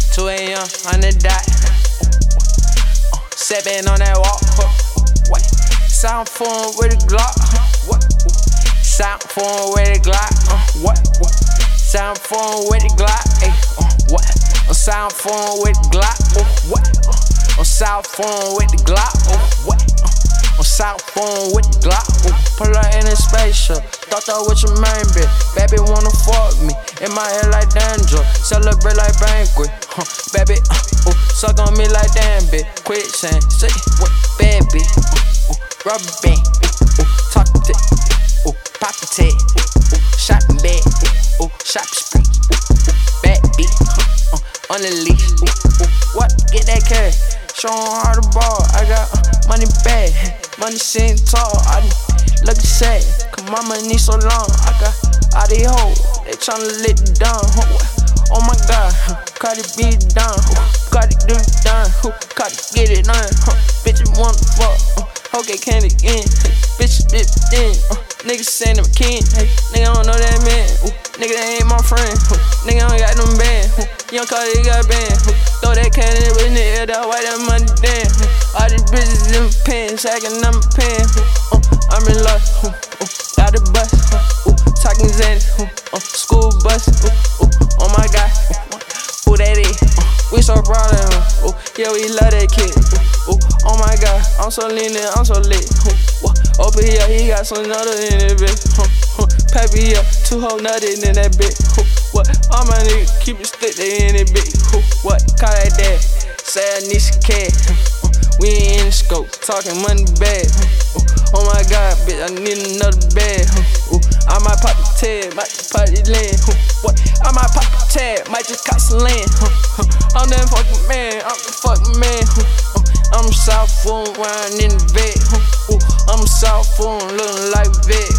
2 a.m. on the dot. Stepping on that walk. What? Sound phone with a Glock. What? Sound phone with a Glock. What? Sound phone with a Glock. What? Sound phone with the Glock. What? On South phone with the Glock. What? On South phone with the Glock. Pull up in a spaceship. Thought that with your main bitch. Baby wanna fuck me. In my head like danger. Celebrate like banquet. Baby, suck on me like damn bitch. Quit saying shit with bad bitch. Rubber band. Talk to it. Pop the tag. Shopping bag. Shopping spree. Bad beat. On the leash. What? Get that cash. Show 'em how to ball. I got money bad. Money sitting tall. I look sad. Cause mama need so long. I got all these hoes. They tryna let it down. Oh my god. Cut it beat it down. Cut it do it down. Cut it get it done. Bitches wanna fuck. Okay, can't again. Bitches dip in. Niggas saying them king. Nigga don't know that man. Nigga that ain't my friend. Nigga don't got them band. Young Cardi got band. Throw that cannon in the air, that white that money damn. All these bitches in pants, hacking on my pen. I'm in love. Got a bus. Talking Xanny. School bus. Oh my god. Who that is? We so proud of him. Yeah, we love that kid. Oh my god, I'm so lean and I'm so lit. Over here, he got some nutter in it, bitch. Pappy up, 2 whole nutted in that bitch. What? All my niggas keep it stick, they in it, bitch. What? Call that dad. Say I need some cash. We ain't in the scope, talking money bag. Oh my god, bitch, I need another bag. I might pop the tag, might just pop the land. What? I might pop the tag, might just cut some land. I'm that fucking man, I'm the fucking man. I'm South phone riding in the bed. I'm South phone looking like vet.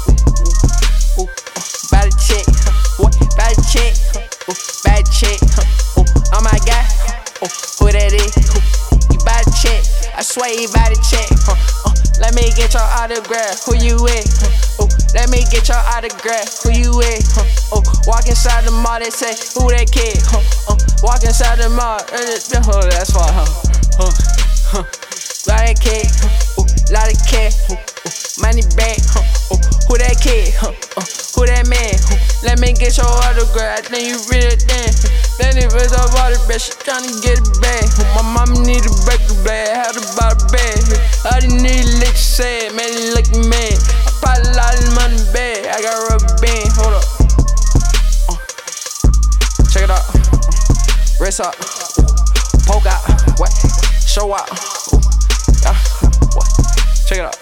Body check, what? Body check, body check. Oh my god, who that is? You body check, I swear you body check. Let me get your autograph, who you with? Let me get your autograph, who you with? Walk inside the mall, they say, who that kid? Walk inside the mall, that's for her. Lot of cake, lot of cat, money back, who that kid, who that man, let me get your autograph, I think you really damn. Then if it's a water bed, she tryna get it back. My mama need to break the bag, how to buy the bag. I didn't need to let you say it, man, you lookin' mad. I probably a lot of money bag, I got a rubber band, hold up. Check it out, wrist up, poke out, what? Show out. What? Check it out.